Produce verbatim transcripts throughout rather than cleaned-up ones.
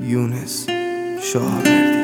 یونس شاهوردی.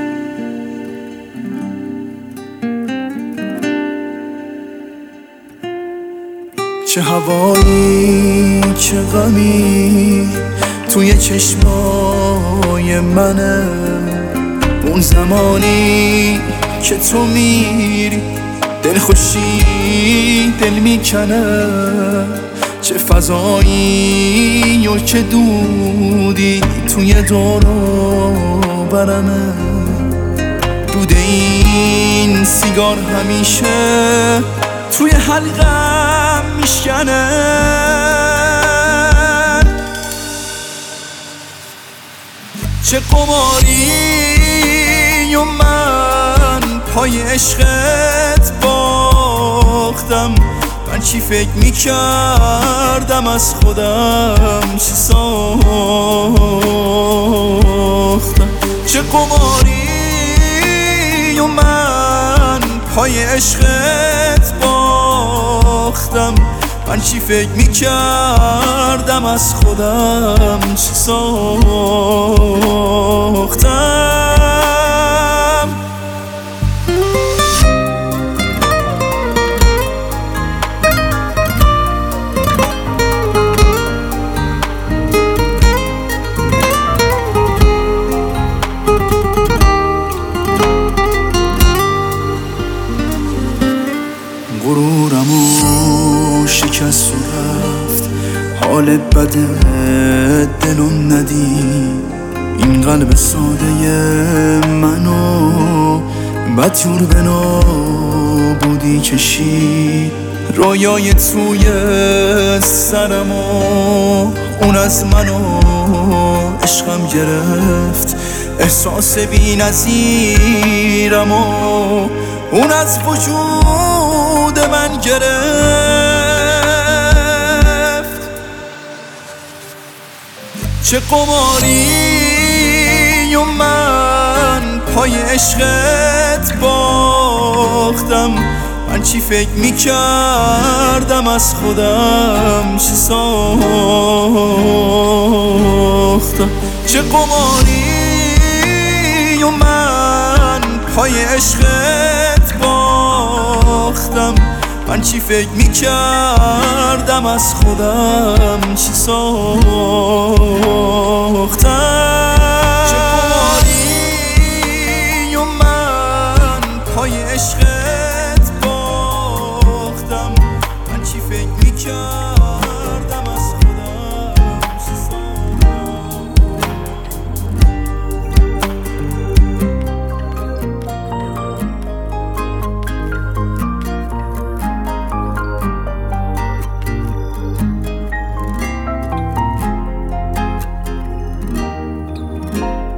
چه هوایی چه غمی توی چشمای منه، اون زمانی که تو میری دل خوشی دل میکنه. چه فضایی و چه دودی توی دور و برمه، دود این سیگار همیشه توی حلقم میشکنه. چه قماری و من پای عشقت باختم، من چی فکر میکردم از خودم چی ساختم. چه قماری و من پای عشقت باختم، من چی فکر میکردم از خودم چی ساختم. غرورمو شکست و رفت، حال بد دلم ندید. این قلب ساده منو بدجور به نابودی کشید. رویای توی سرمو اون از منو عشقم گرفت، احساس بی نظیرمو اون از وجود من گرفت. چه قماری و من پای عشقت باختم، من چی فکر میکردم از خودم چی ساختم. چه قماری و من پای عشقت باختم، من چی فکر میکردم از خودم چی ساختم. چه قماری و من پای عشقت باختم، من چی فکر میکردم از خودم چی ساختم.